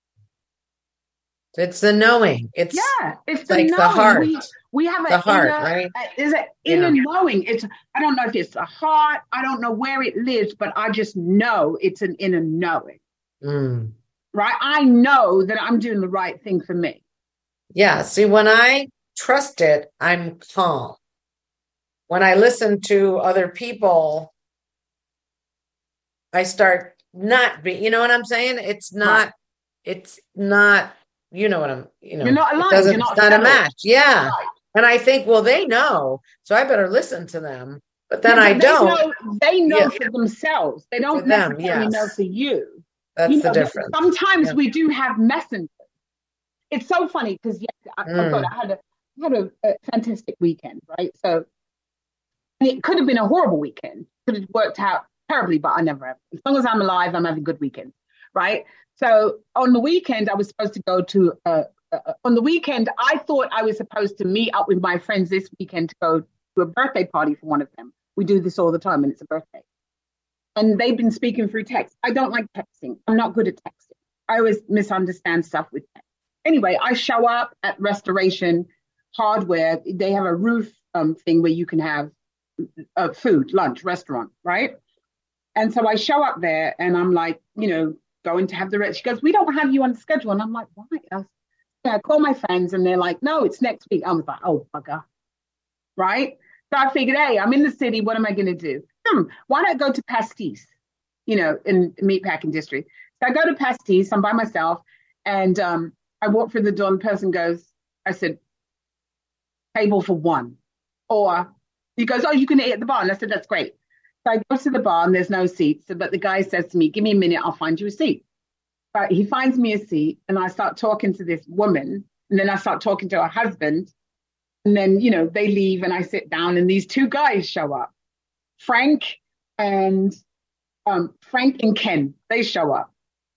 [SPEAKER 3] It's the knowing. It's
[SPEAKER 1] like the
[SPEAKER 3] heart.
[SPEAKER 1] We have
[SPEAKER 3] the heart, right?
[SPEAKER 1] Is it inner knowing? I don't know if it's a heart. I don't know where it lives, but I just know it's an inner knowing. Mm. Right? I know that I'm doing the right thing for me.
[SPEAKER 3] Yeah. See, when I trust it, I'm calm. When I listen to other people, I start not being, you know what I'm saying? It's not, you know what I'm,
[SPEAKER 1] you're not aligned.
[SPEAKER 3] It's not a match. Yeah. Right. And I think, well, they know, so I better listen to them. But then I don't.
[SPEAKER 1] They know for themselves. They don't necessarily know for you.
[SPEAKER 3] That's the difference.
[SPEAKER 1] Sometimes we do have messengers. It's so funny because I had a fantastic weekend, right? So it could have been a horrible weekend. Could have worked out terribly, but I never have. As long as I'm alive, I'm having a good weekend, right? So on the weekend, I was supposed to go to. On the weekend, I thought I was supposed to meet up with my friends this weekend to go to a birthday party for one of them. We do this all the time, and it's a birthday. And they've been speaking through text. I don't like texting. I'm not good at texting. I always misunderstand stuff with text. Anyway, I show up at Restoration Hardware. They have a roof thing where you can have food, lunch, restaurant, right? And so I show up there and I'm like, going to have the rest. She goes, we don't have you on the schedule. And I'm like, why? I call my friends and they're like, no, it's next week. I was like, oh, bugger. Right? So I figured, hey, I'm in the city. What am I going to do? Why don't I go to Pastis, in Meatpacking District? So I go to Pastis. I'm by myself. And I walk through the door and the person goes, I said, table for one. Or he goes, oh, you can eat at the bar. And I said, that's great. So I go to the bar and there's no seats. But the guy says to me, give me a minute, I'll find you a seat. But he finds me a seat and I start talking to this woman. And then I start talking to her husband. And then, they leave and I sit down and these two guys show up. Frank and Ken, they show up.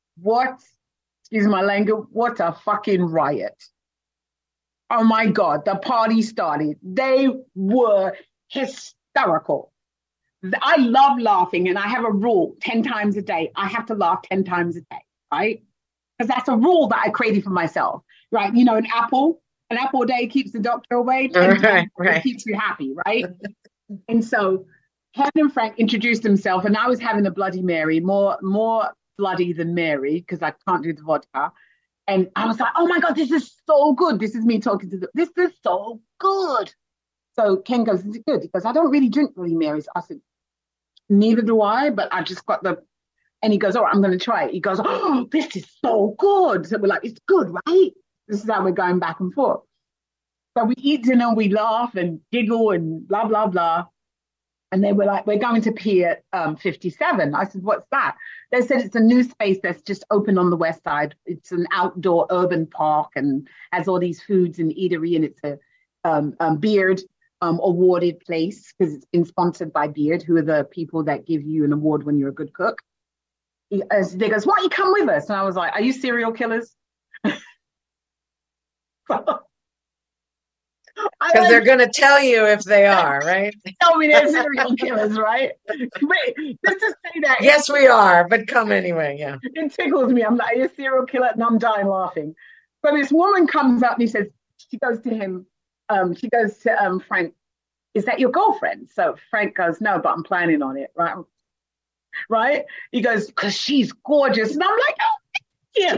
[SPEAKER 1] Excuse my language, what a fucking riot. Oh my God, the party started. They were hysterical. I love laughing and I have a rule 10 times a day. I have to laugh 10 times a day, right? Because that's a rule that I created for myself, right? An apple a day keeps the doctor away. Right. It keeps you happy, right? And so Ken and Frank introduced themselves and I was having a Bloody Mary, more bloody than Mary because I can't do the vodka. And I was like, oh my God, this is so good. This is me talking to them. This is so good. So Ken goes, is it good? He goes, I don't really drink Bloody Marys. I said, neither do I, but I just got and he goes, all right, I'm going to try it. He goes, oh, this is so good. So we're like, it's good, right? This is how we're going back and forth. So we eat dinner, we laugh and giggle and blah, blah, blah. And they were like, we're going to Pier 57. I said, what's that? They said it's a new space that's just opened on the west side. It's an outdoor urban park and has all these foods and eatery. And it's a Beard awarded place because it's been sponsored by Beard, who are the people that give you an award when you're a good cook. They goes, why don't you come with us? And I was like, are you serial killers?
[SPEAKER 3] Because they're going to tell you if they are, right?
[SPEAKER 1] Tell me they're serial killers, right? Wait, just to say that.
[SPEAKER 3] Yes, we are, but come anyway, yeah.
[SPEAKER 1] It tickles me. I'm like, you're a serial killer, and I'm dying laughing. So this woman comes up and she goes to Frank, is that your girlfriend? So Frank goes, no, but I'm planning on it, right? Right? He goes, because she's gorgeous. And I'm like, oh, thank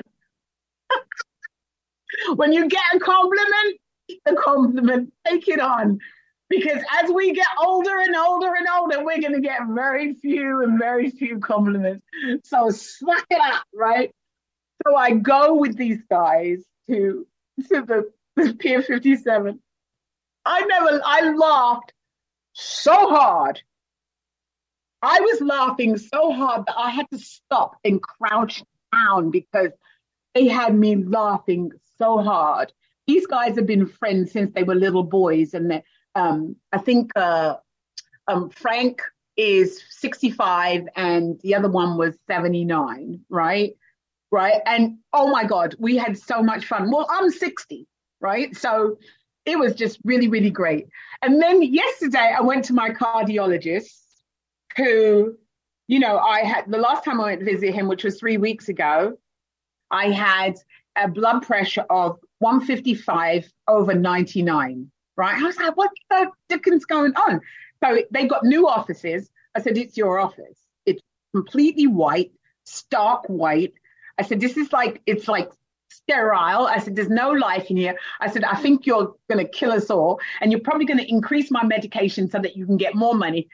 [SPEAKER 1] you. When you get a compliment, take it on. Because as we get older and older and older, we're going to get very few compliments. So suck it up, right? So I go with these guys to the Pier 57. I laughed so hard. I was laughing so hard that I had to stop and crouch down because they had me laughing so hard. These guys have been friends since they were little boys. And I think Frank is 65 and the other one was 79, right? Right. And oh my God, we had so much fun. Well, I'm 60, right? So it was just really, really great. And then yesterday I went to my cardiologist who, I had the last time I went to visit him, which was 3 weeks ago, I had a blood pressure of 155 over 99, right? I was like, what the dickens going on? So they got new offices. I said, it's your office. It's completely white, stark white. I said, it's like sterile. I said, there's no life in here. I said, I think you're going to kill us all. And you're probably going to increase my medication so that you can get more money.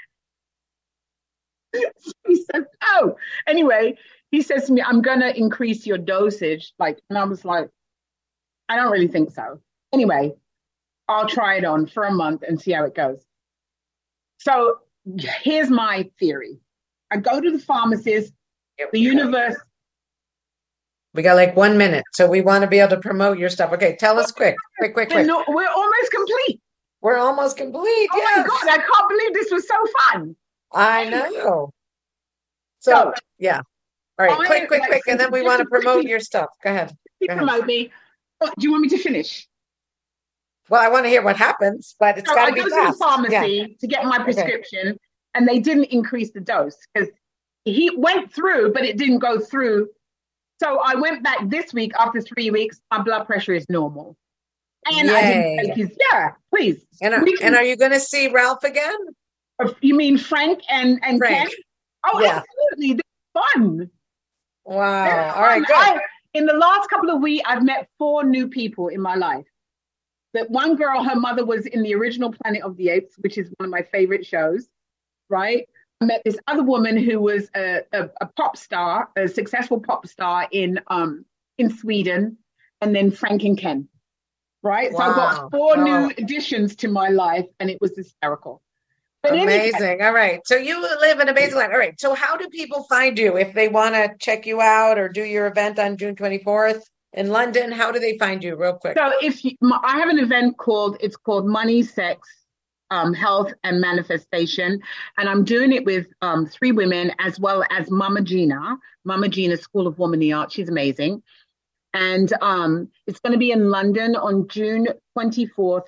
[SPEAKER 1] So he said, oh, anyway, he says to me, I'm going to increase your dosage. And I was like, I don't really think so. Anyway, I'll try it on for a month and see how it goes. So here's my theory. I go to the pharmacist, the universe.
[SPEAKER 3] We got like 1 minute, so we want to be able to promote your stuff. Okay, tell us quick.
[SPEAKER 1] No, we're almost complete.
[SPEAKER 3] We're almost complete.
[SPEAKER 1] Oh
[SPEAKER 3] yes.
[SPEAKER 1] my God, I can't believe this was so fun.
[SPEAKER 3] I know. So yeah. All right, quick, and then we want to promote your stuff. Go ahead.
[SPEAKER 1] Promote me. Do you want me to finish?
[SPEAKER 3] Well, I want to hear what happens, but it's got to be fast. I go to the
[SPEAKER 1] pharmacy to get my prescription, and they didn't increase the dose because he went through, but it didn't go through. So I went back this week after 3 weeks. My blood pressure is normal. And I didn't take his, please.
[SPEAKER 3] And are you going to see Ralph again?
[SPEAKER 1] You mean Frank and
[SPEAKER 3] Frank?
[SPEAKER 1] Ken? Oh, yeah. Absolutely. They're fun.
[SPEAKER 3] Wow. All right, good.
[SPEAKER 1] In the last couple of weeks, I've met 4 new people in my life. That one girl, her mother was in the original Planet of the Apes, which is one of my favorite shows, right? I met this other woman who was a pop star, a successful pop star in Sweden, and then Frank and Ken, right? Wow. So I've got 4 new additions to my life, and it was hysterical. But
[SPEAKER 3] amazing. All right. So you live an amazing life. All right. So how do people find you if they want to check you out or do your event on June 24th in London? How do they find you real quick?
[SPEAKER 1] So I have an event called Money, Sex, Health and Manifestation. And I'm doing it with 3 women as well as Mama Gina School of Womanly Art. She's amazing. And it's going to be in London on June 24th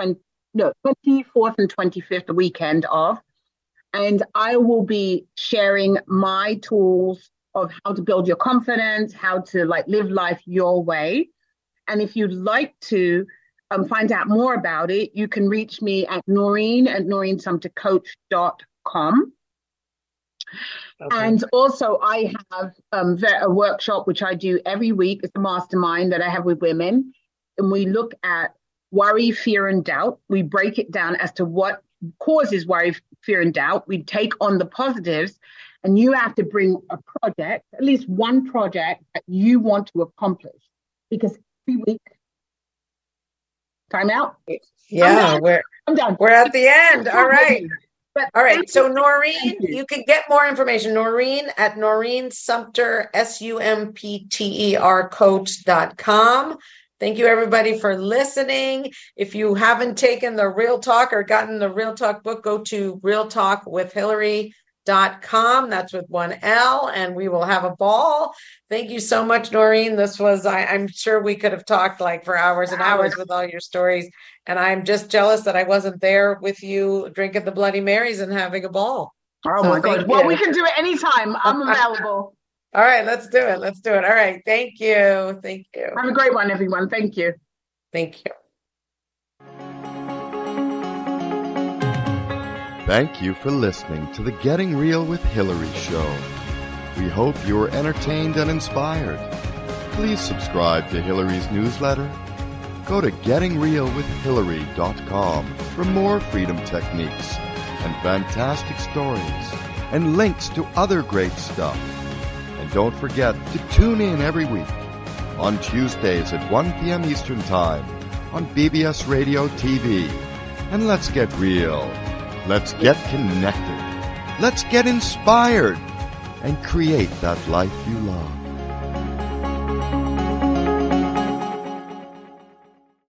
[SPEAKER 1] and 25th, the weekend of. And I will be sharing my tools of how to build your confidence, how to live life your way. And if you'd like to find out more about it, you can reach me at Noreen at NoreenSumterCoach.com. Okay. And also I have a workshop, which I do every week. It's a mastermind that I have with women. And we look at worry, fear, and doubt. We break it down as to what causes worry, fear, and doubt. We take on the positives, and you have to bring a project, at least one project that you want to accomplish. Because every week, time out.
[SPEAKER 3] Yeah, I'm done. We're at the end. All right. All right. So Noreen, you can get more information. Noreen at Noreen Sumpter, SUMPTER coach.com. Thank you, everybody, for listening. If you haven't taken the Real Talk or gotten the Real Talk book, go to realtalkwithhillary.com. That's with 1 L, and we will have a ball. Thank you so much, Noreen. This was, I'm sure we could have talked for hours and hours with all your stories. And I'm just jealous that I wasn't there with you drinking the Bloody Marys and having a ball.
[SPEAKER 1] Oh, my God. Well, we can do it anytime. I'm available.
[SPEAKER 3] All right, let's do it. Let's do it. All right. Thank you. Thank you.
[SPEAKER 1] Have a great one, everyone. Thank you.
[SPEAKER 3] Thank you.
[SPEAKER 5] Thank you for listening to the Getting Real with Hillary show. We hope you were entertained and inspired. Please subscribe to Hillary's newsletter. Go to gettingrealwithhillary.com for more freedom techniques and fantastic stories and links to other great stuff. And don't forget to tune in every week on Tuesdays at 1 p.m. Eastern Time on BBS Radio TV. And let's get real. Let's get connected. Let's get inspired and create that life you love.